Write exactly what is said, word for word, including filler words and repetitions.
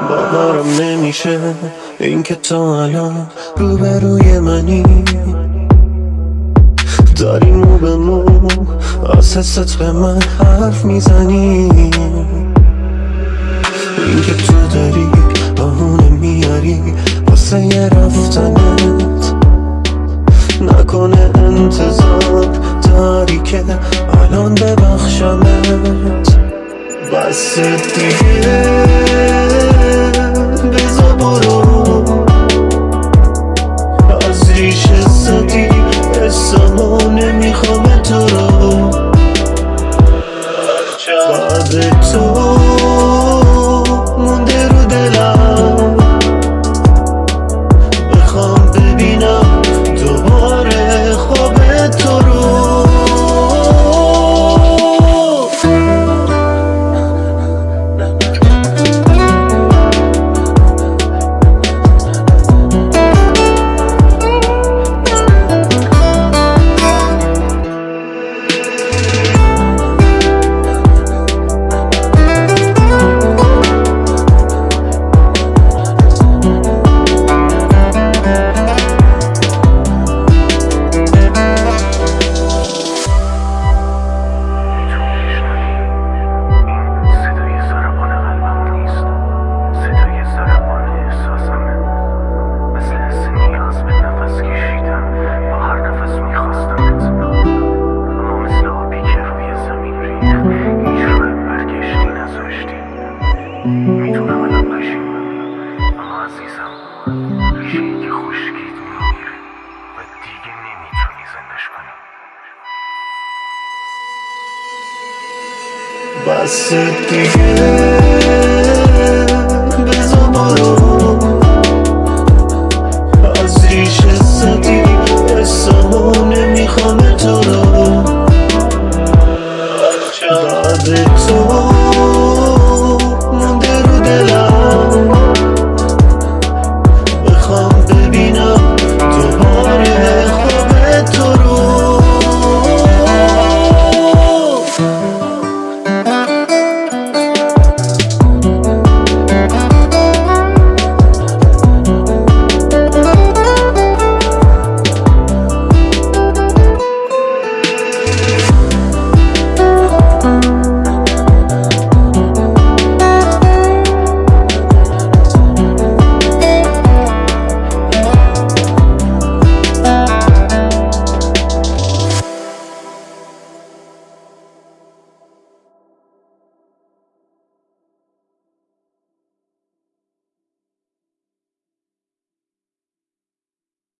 باورم نمیشه این که تو الان روبروی منی، داری مو به مو از حست به من حرف میزنی. این که تو داری بهونه میاری واسه یه رفتنت، نکنه انتظار داری که الان ببخشمت. بس دیگه بزا برو، از ریشه زدی اسمو نمیخوام تو رو. بعد تو مونده رو دلم، بخوام ببینم دوباره خواب تو رو. میتونم الان بشینم اما عزیزم ریشه این که خشکید میمیره و دیگه نمیتونی زندش کنی. بس دیگه